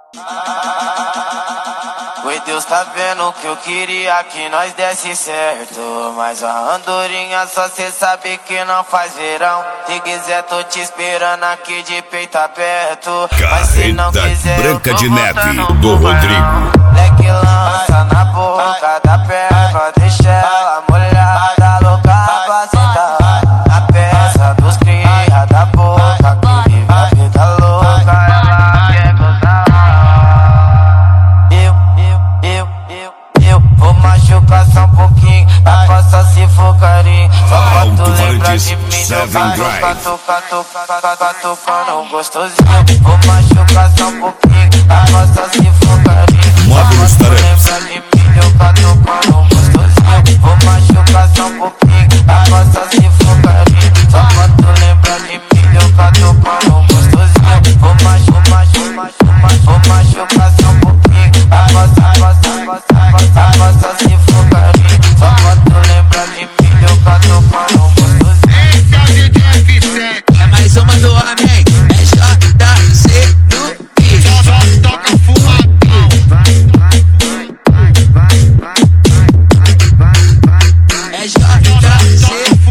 Oi, Deus tá vendo que eu queria que nós desse certo, mas a andorinha só cê sabe que não faz verão. Se quiser tô te esperando aqui de peito aberto, mas se não quiser Branca de Neve, voltando do pro Rodrigo. Leque lança na boca da perna, deixa ela molhada, louca pra sentar. Na peça dos cria da boca, que vive a vida louca, ela quer gozar. Eu vou machucar só um pouquinho, a costa se for carinho. Só pra tu lembrar de mim, catucando gostosinho. Vou machucar só um pouquinho, a costa se for carinho. Módulos Tarefa. Catucando gostosinho. Vou machucar só um pouquinho, a costa se for carinho. Só pra tu lembrar de mim, catucando gostosinho. Vou machucar só um pouquinho, a costa se for carinho. Só pra tu lembrar de mim, catucando gostosinho. Esse é o DJ F7. É mais uma do homem, é JC no beat. Só toca fumadão. É JC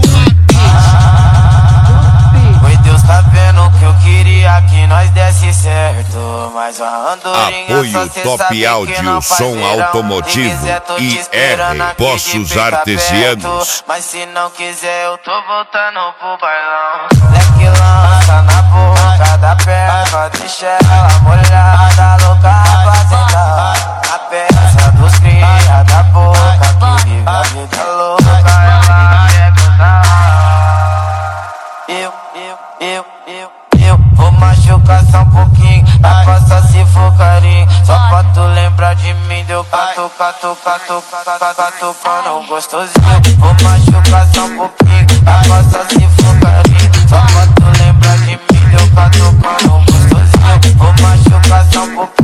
Oi, Deus tá vendo que eu queria que nós desse certo, mas a andorinha Apoio só cê Top sabe que Áudio, não faz som verão. automotivo Se quiser, tô te e esperando R, aqui Poços de peito Artesianos. aberto, mas se não quiser eu tô voltando pro bailão. Leque lança na boca da perna, deixa ela molhada, louca pra sentar. A peça dos cria da boca, que vive a vida louca, ela quer gozar. Eu vou machucar só um pouquinho, a costa se for carinho. Só pra tu lembrar de mim, deu catucando gostosinho. Vou machucar só um pouquinho, a costa se for carinho. Só pra tu lembrar de mim, deu catucando gostosinho. Vou machucar só um pouquinho.